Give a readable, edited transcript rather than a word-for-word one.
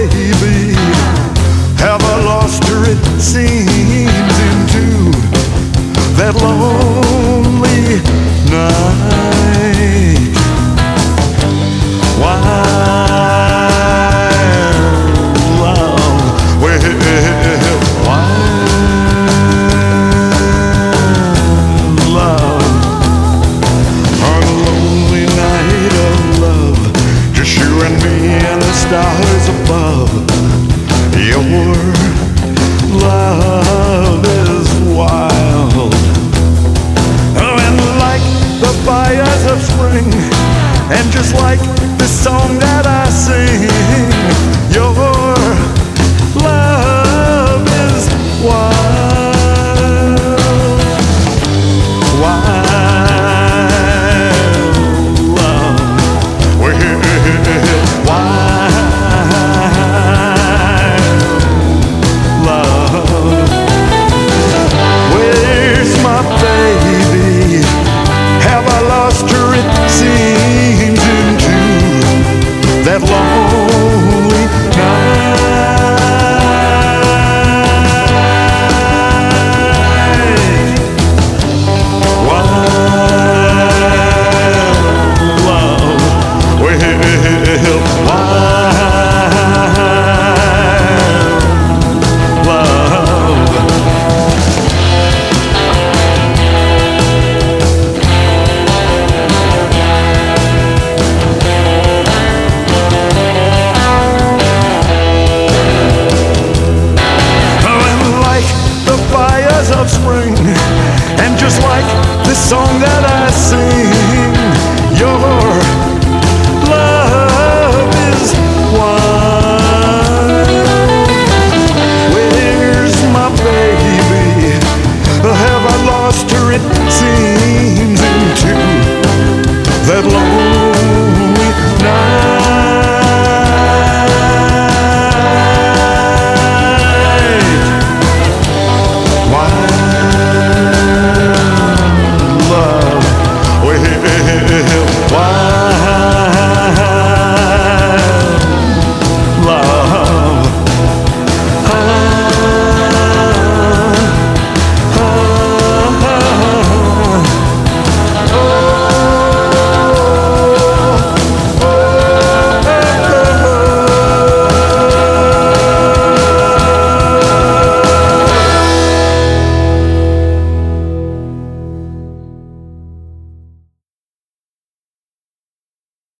baby? Have I lost her, it seems, into that lonely night? Why, love, well, why, love, on a lonely night of love, just you and me and the stars above. Your love is wild, oh, and like the fires of spring, and just like the song that I sing, your love is wild, wild love, well, wild. That lonely